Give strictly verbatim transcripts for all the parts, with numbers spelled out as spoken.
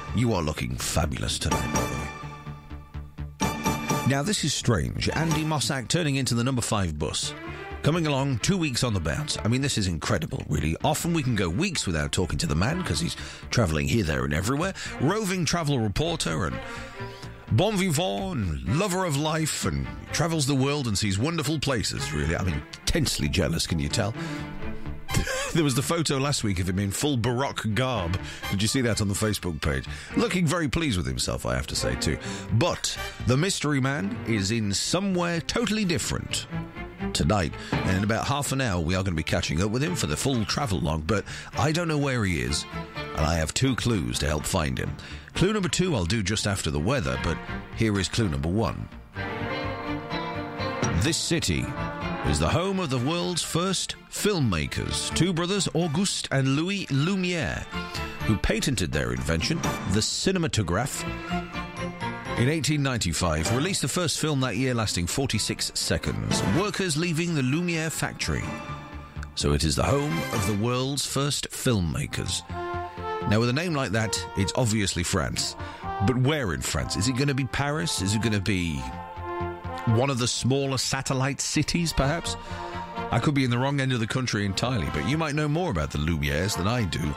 You are looking fabulous tonight, by the way. Now, this is strange. Andy Mossack turning into the number five bus. Coming along, two weeks on the bounce. I mean, this is incredible, really. Often we can go weeks without talking to the man because he's travelling here, there and everywhere. Roving travel reporter and bon vivant and lover of life, and travels the world and sees wonderful places, really. I mean, intensely jealous, can you tell? There was the photo last week of him in full Baroque garb. Did you see that on the Facebook page? Looking very pleased with himself, I have to say, too. But the mystery man is in somewhere totally different tonight. And in about half an hour, we are going to be catching up with him for the full travel log. But I don't know where he is, and I have two clues to help find him. Clue number two I'll do just after the weather, but here is clue number one. This city is the home of the world's first filmmakers, two brothers, Auguste and Louis Lumière, who patented their invention, the cinematograph, in eighteen ninety-five, released the first film that year lasting forty-six seconds. Workers leaving the Lumière factory. So it is the home of the world's first filmmakers. Now, with a name like that, it's obviously France. But where in France? Is it going to be Paris? Is it going to be one of the smaller satellite cities, perhaps? I could be in the wrong end of the country entirely, but you might know more about the Lumières than I do.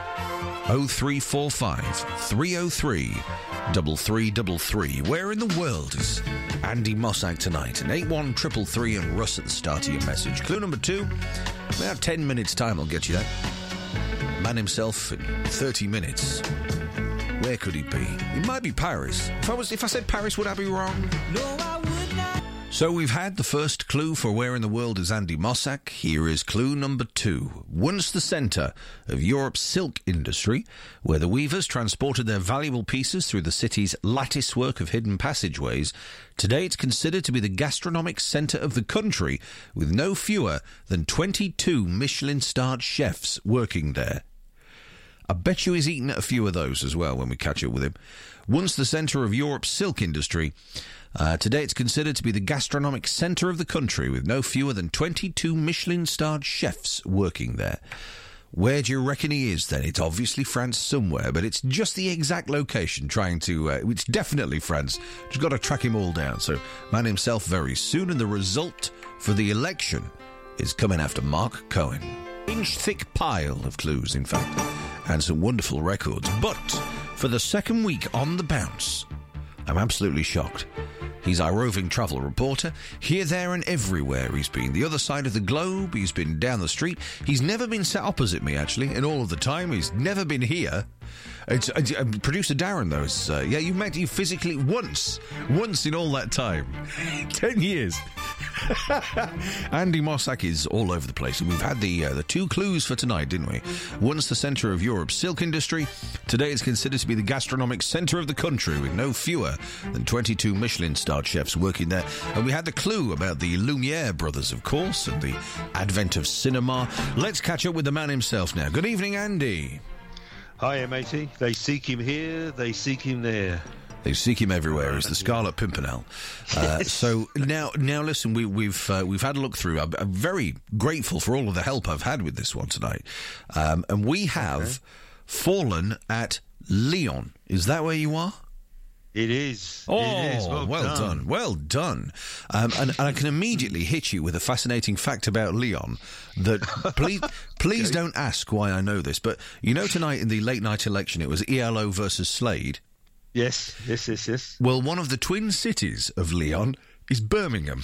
oh three four five, three oh three, three three three three. Where in the world is Andy Mossack tonight? And eight one three three three and Russ at the start of your message. Clue number two, about ten minutes' time I'll get you that. Man himself in thirty minutes. Where could he be? It might be Paris. If I was, if I said Paris, would I be wrong? No, I would not. So we've had the first clue for where in the world is Andy Mossack. Here is clue number two. Once the centre of Europe's silk industry, where the weavers transported their valuable pieces through the city's latticework of hidden passageways, today it's considered to be the gastronomic centre of the country, with no fewer than twenty-two Michelin-starred chefs working there. I bet you he's eaten a few of those as well when we catch up with him. Once the centre of Europe's silk industry, uh, today it's considered to be the gastronomic centre of the country, with no fewer than twenty-two Michelin-starred chefs working there. Where do you reckon he is, then? It's obviously France somewhere, but it's just the exact location trying to... Uh, it's definitely France. Just got to track him all down. So, man himself very soon, and the result for the election is coming after Mark Cohen. Inch-thick pile of clues, in fact, and some wonderful records. But for the second week on the bounce, I'm absolutely shocked. He's our roving travel reporter. Here, there and everywhere he's been. The other side of the globe, he's been down the street. He's never been sat opposite me, actually, in all of the time. He's never been here. It's, it's uh, producer Darren, though. Is, uh, yeah, you met you physically once. Once in all that time. Ten years. Andy Mossack is all over the place, and we've had the uh, the two clues for tonight, didn't we? Once the centre of Europe's silk industry, today it's considered to be the gastronomic centre of the country, with no fewer than twenty-two Michelin-starred chefs working there. And we had the clue about the Lumière brothers, of course, and the advent of cinema. Let's catch up with the man himself now. Good evening, Andy. Hiya, matey. They seek him here, they seek him there. They seek him everywhere. He's the Scarlet Pimpernel. Uh, Yes. So now, now listen. We, we've uh, we've had a look through. I'm, I'm very grateful for all of the help I've had with this one tonight. Um, and we have Okay. fallen at Lyon. Is that where you are? It is. Oh, it is. Well, well done. done. well done. Um, and, and I can immediately hit you with a fascinating fact about Lyon that please, please Okay. don't ask why I know this, but you know tonight in the late night election it was E L O versus Slade. Yes, yes, yes, yes. Well, one of the twin cities of Lyon is Birmingham.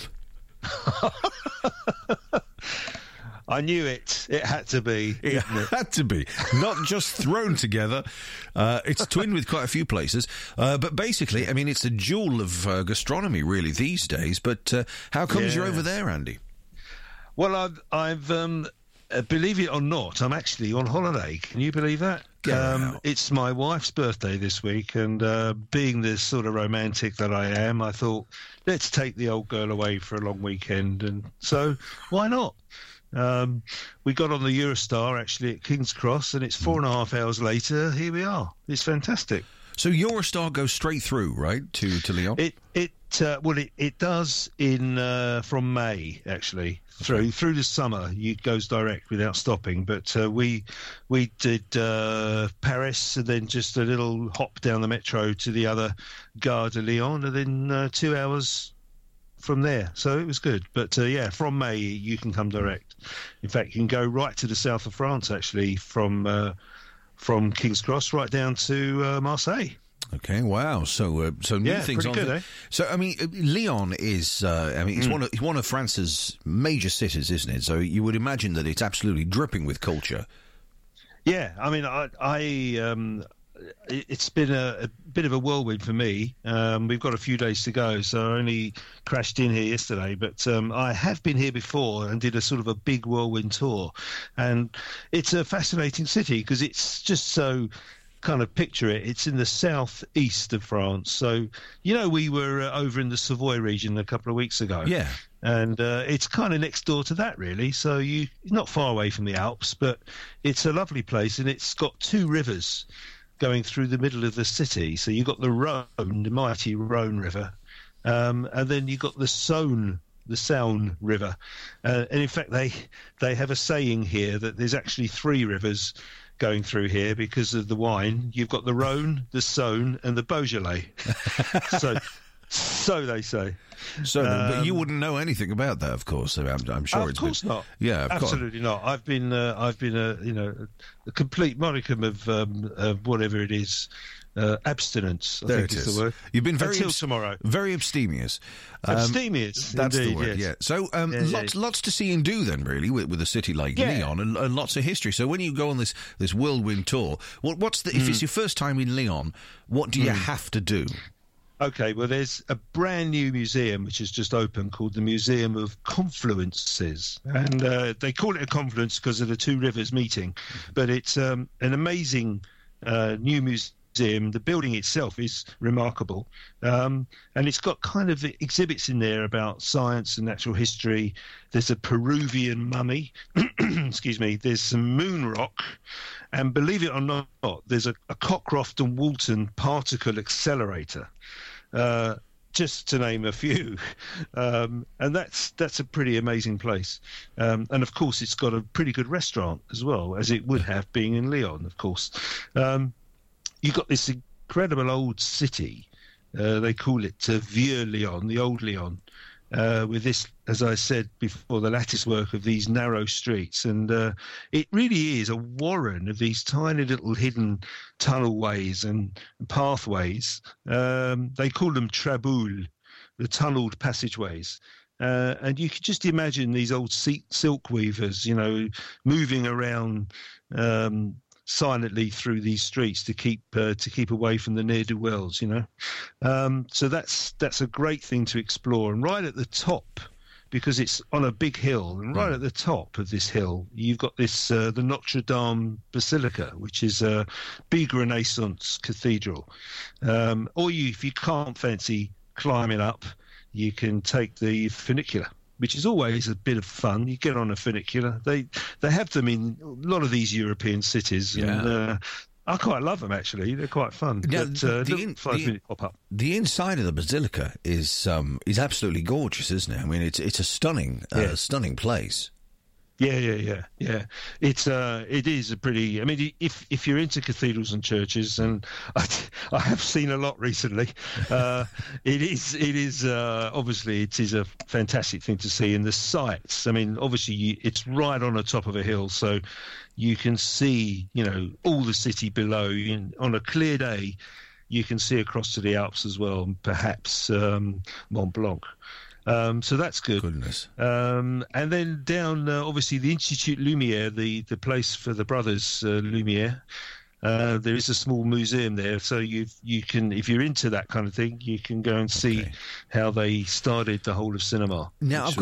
I knew it. It had to be. It had to be. Not just thrown together. Uh, it's twinned with quite a few places. Uh, but basically, I mean, it's a jewel of uh, gastronomy, really, these days. But uh, how comes Yeah. you're over there, Andy? Well, I've, I've um, uh, believe it or not, I'm actually on holiday. Can you believe that? Get Um, out. it's my wife's birthday this week, and uh, being the sort of romantic that I am, I thought, let's take the old girl away for a long weekend. And so, why not? Um, we got on the Eurostar, actually, at King's Cross, and it's four and a half hours later. Here we are. It's fantastic. So Eurostar goes straight through, right, to, to Lyon? It it It uh, well, it, it does in uh, from May actually through through the summer. It goes direct without stopping. But uh, we we did uh, Paris and then just a little hop down the metro to the other Gare de Lyon, and then uh, two hours from there. So it was good. But uh, yeah, from May you can come direct. In fact, you can go right to the south of France actually from uh, from King's Cross right down to uh, Marseille. Okay, wow. So, uh, so new yeah, things on. Good, the, eh? So, I mean, Lyon is. Uh, I mean, it's mm. one of it's one of France's major cities, isn't it? So, you would imagine that it's absolutely dripping with culture. Yeah, I mean, I, I um, it's been a, a bit of a whirlwind for me. Um, we've got a few days to go, so I only crashed in here yesterday. But um, I have been here before and did a sort of a big whirlwind tour, and it's a fascinating city because it's just so. Kind of picture it. It's in the southeast of France. So, you know, we were uh, over in the Savoy region a couple of weeks ago. Yeah. And uh, it's kind of next door to that, really. So you not far away from the Alps, but it's a lovely place. And it's got two rivers going through the middle of the city. So you've got the Rhone, the mighty Rhone River. Um, and then you've got the Saône, the Saône River. Uh, and in fact, they they have a saying here that there's actually three rivers going through here because of the wine. You've got the Rhone, the Saône, and the Beaujolais. so, so they say. So, um, but you wouldn't know anything about that, of course. I'm, I'm sure. Of it's course been, not. Yeah, of absolutely course. not. I've been, uh, I've been a, you know, a, a complete modicum of, um, of whatever it is. Uh, abstinence, I there think it is. is the word. You've been very until abs- tomorrow. Very abstemious. Um, abstemious. That's indeed, the word. yes. Yeah. So um, yeah, lots, yeah. lots to see and do then, really, with, with a city like yeah. Lyon, and, and lots of history. So when you go on this this whirlwind tour, what, what's the? Mm. If it's your first time in Lyon, what do you mm. have to do? Okay, well, there's a brand new museum which has just opened called the Museum of Confluences. And uh, they call it a confluence because of the two rivers meeting. But it's um, an amazing uh, new museum. The building itself is remarkable. Um, and it's got kind of exhibits in there about science and natural history. There's a Peruvian mummy. Excuse me. There's some moon rock. And believe it or not, there's a, a Cockcroft and Walton particle accelerator. Uh, just to name a few. Um, and that's that's a pretty amazing place. Um, and, of course, it's got a pretty good restaurant as well, as it would have being in Lyon, of course. Um, you've got this incredible old city. Uh, they call it uh, Vieux Lyon, the old Lyon, uh, with this, as I said before, the lattice work of these narrow streets. And uh, it really is a warren of these tiny little hidden tunnelways and pathways. Um, they call them traboules, the tunnelled passageways. Uh, and you could just imagine these old silk weavers, you know, moving around um, silently through these streets to keep uh, to keep away from the ne'er-do-wells, you know. Um, so that's that's a great thing to explore. And right at the top, because it's on a big hill, and right at the top of this hill, you've got this uh, the Notre Dame Basilica, which is a big Renaissance cathedral. Um, or you, if you can't fancy climbing up, you can take the funicular, which is always a bit of fun. You get on a funicular. They they have them in a lot of these European cities. Yeah. And uh, I quite love them, actually. They're quite fun. Yeah, but, uh, the, in, five the, minute pop up. the inside of the basilica is um, is absolutely gorgeous, isn't it? I mean, it's it's a stunning, uh, yeah. stunning place. Yeah, yeah, yeah, yeah. It's uh, it is a pretty. I mean, if if you're into cathedrals and churches, and I, I have seen a lot recently, uh, it is it is uh, obviously it is a fantastic thing to see. And the sights. I mean, obviously you, it's right on the top of a hill, so you can see, you know, all the city below. In, on a clear day, you can see across to the Alps as well, and perhaps um, Mont Blanc. Um, so that's good. Goodness. Um, and then down, uh, obviously, the Institut Lumière, the, the place for the brothers uh, Lumière. Uh, there is a small museum there, so you you can, if you're into that kind of thing, you can go and see okay. how they started the whole of cinema. Now I've got was, uh,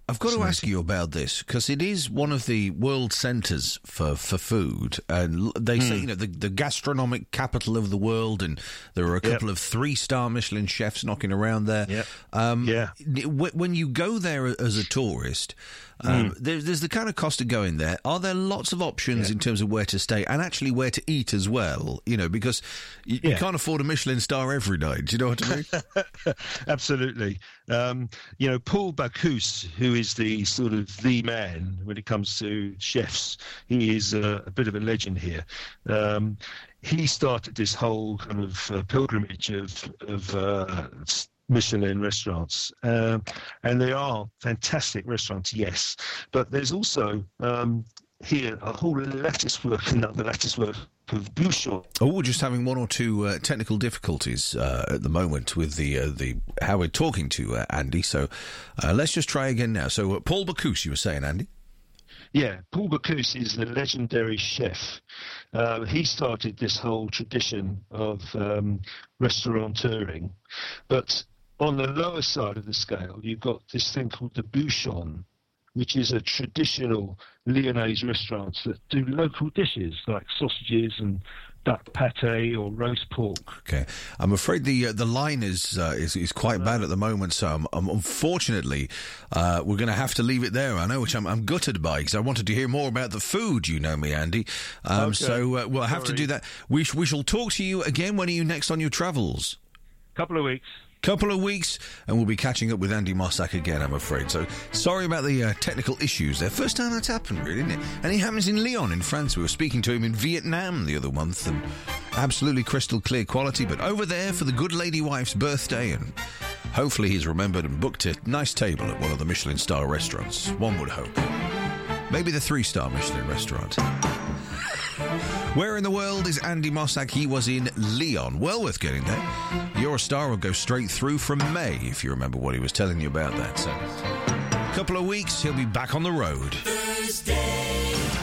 I've got to ask you about this, because it is one of the world centres for, for food, and they say, mm. you know, the, the gastronomic capital of the world, and there are a couple yep. of three-star Michelin chefs knocking around there. Yep. Um, yeah. When you go there as a tourist, um, mm. there's, there's the kind of cost of going there. Are there lots of options yeah. in terms of where to stay and actually where to eat as well? You know, because you, yeah. you can't afford a Michelin star every night. Do you know what I mean? Absolutely. Um, you know, Paul Bocuse, who is the sort of the man when it comes to chefs, he is a, a bit of a legend here. Um, he started this whole kind of uh, pilgrimage of, of uh, Michelin restaurants, um, and they are fantastic restaurants, yes. But there's also um, here a whole lattice work, another lattice work of Bouchon. Oh, we're just having one or two uh, technical difficulties uh, at the moment with the uh, the how we're talking to uh, Andy. So uh, let's just try again now. So uh, Paul Bocuse, you were saying, Andy? Yeah, Paul Bocuse is the legendary chef. Uh, he started this whole tradition of um, restaurateuring, but on the lower side of the scale, you've got this thing called the Bouchon, which is a traditional Lyonnaise restaurant that do local dishes like sausages and duck pate or roast pork. Okay, I'm afraid the uh, the line is, uh, is is quite bad at the moment, so I'm, I'm, unfortunately uh, we're going to have to leave it there. I know, which I'm, I'm gutted by, because I wanted to hear more about the food. You know me, Andy. Um, okay. So uh, we'll have Sorry. to do that. We sh- we shall talk to you again. When are you next on your travels? Couple of weeks. Couple of weeks, and we'll be catching up with Andy Mossack again, I'm afraid. So, sorry about the uh, technical issues there. First time that's happened, really, isn't it? And it happens in Lyon, in France. We were speaking to him in Vietnam the other month, and absolutely crystal clear quality. But over there for the good lady wife's birthday, and hopefully he's remembered and booked a nice table at one of the Michelin star restaurants. One would hope. Maybe the three-star Michelin restaurant. Where in the world is Andy Mossack? He was in Lyon. Well worth getting there. Your star will go straight through from May, if you remember what he was telling you about that. So, a couple of weeks, he'll be back on the road. Thursday.